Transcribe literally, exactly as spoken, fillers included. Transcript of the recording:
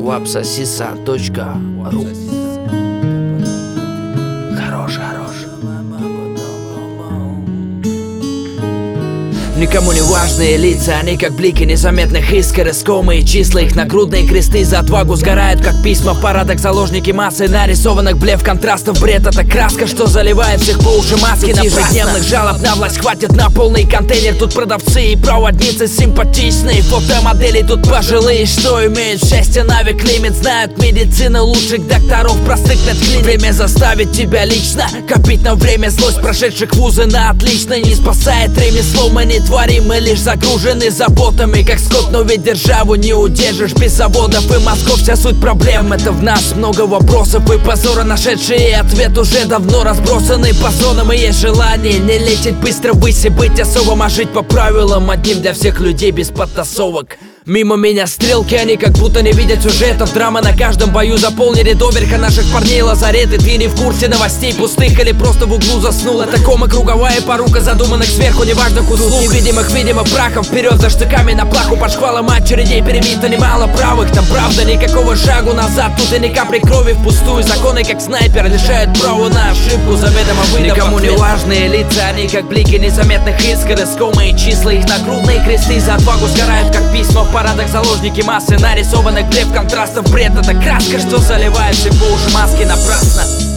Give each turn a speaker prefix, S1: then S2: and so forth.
S1: Wapsasisa точка ру. Хорош, хорош. Никому не важные лица, они как блики незаметных искр. Искомые числа, их нагрудные кресты за отвагу сгорают, как письма в парадах. Заложники массы нарисованных блеф контрастов. Бред — это краска, что заливает всех по уши. Маски на ежедневных жалоб на власть хватит на полный контейнер. Тут продавцы и проводницы симпатичные, фотомодели тут пожилые, что имеют счастье на век лимит. Знают медицины лучших докторов простых медклиник. Время заставит тебя лично копить на время. Злость прошедших вузы на отлично не спасает ремесло. Мы не творим, мы лишь загружены заботами, как скот, но ведь державу не удержишь без заводов и мозгов. Вся суть проблем — это в нас много вопросов и позора, нашедшие ответ уже давно разбросаны по зонам. И есть желание не лететь быстро ввысь и быть особым, а жить по правилам, одним для всех людей без подтасовок. Мимо меня стрелки, они как будто не видят сюжетов. Драма на каждом бою заполнили доверха наших парней лазареты. Ты не в курсе новостей пустых или просто в углу заснул. Это кома круговая порука задуманных сверху неважных услуг. Невидимых, видимо, прахов вперед за штыками на плаху. Под шквалом очередей перебито немало правых. Там правда никакого шагу назад, тут и ни капли крови впустую. Законы как снайпер лишают права на ошибку, заведомо выдав. Никому не важные лица, они как блики незаметных искр. Искомые числа, их нагрудные кресты за отвагу сгорают, как письма в парадах. Заложники массы нарисованных блеф контрастов. Бред — это краска, что заливает все по уши. Маски напрасно.